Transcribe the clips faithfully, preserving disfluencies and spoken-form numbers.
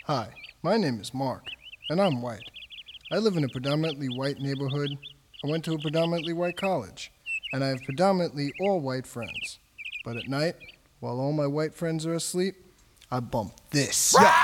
Hi, my name is Mark, and I'm white. I live in a predominantly white neighborhood. I went to a predominantly white college, and I have predominantly all white friends. But at night, while all my white friends are asleep, I bump this. Yo!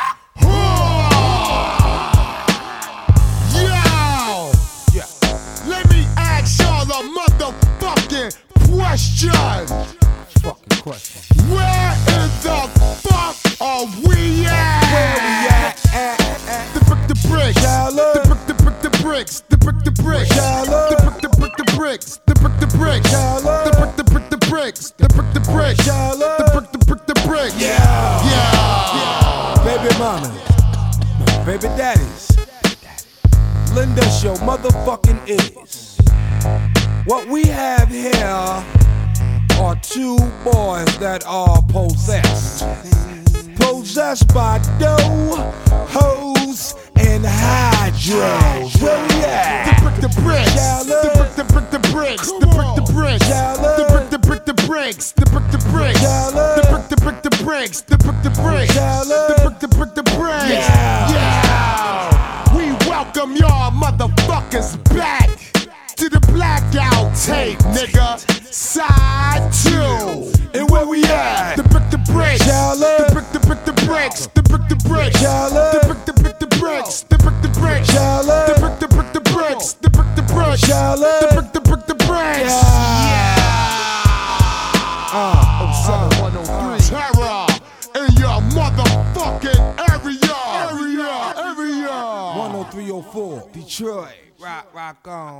Yeah. Let me ask y'all a motherfucking question. Fucking question. Where in the fuck are we at? Where we at? At, at. The brick, the bricks. Shallow. The brick, the brick, the bricks. The brick, the bricks. Shallow. The brick, the brick, the bricks. The brick, the bricks. Shallow. The brick, the brick, the bricks. The brick, the bricks. Shallow. The brick, the brick, the bricks. Yeah. Yeah. Baby mamas, baby daddies, lend us your motherfucking ears. What we have here are two boys that are possessed. Possessed by dough, hoes, and hydros. Where we at? The brick, the bricks. Shallow. The brick, the brick, the bricks. The brick, the bricks. Shallow. The brick, the brick, the bricks. The brick, the bricks. Shallow. The brick, the brick, the bricks. The brick, the bricks. Shallow. The brick, the brick, the bricks. Yeah. Yeah. We welcome y'all motherfuckers back to the blackout tape, nigga. Side two. And where we at? The brick, the bricks. Shallow. The brick, the brick, the bricks. The brick, the bricks. Shallow. The brick, the brick, the bricks. The brick, the bricks. Shallow. The brick, the brick, the bricks. The brick, the bricks. Shallow. The brick, the brick, the bricks. Yeah. Uh, oh seven one oh three. Terror in your motherfucking area. Area. Area. one oh three oh four, Detroit, rock, rock on.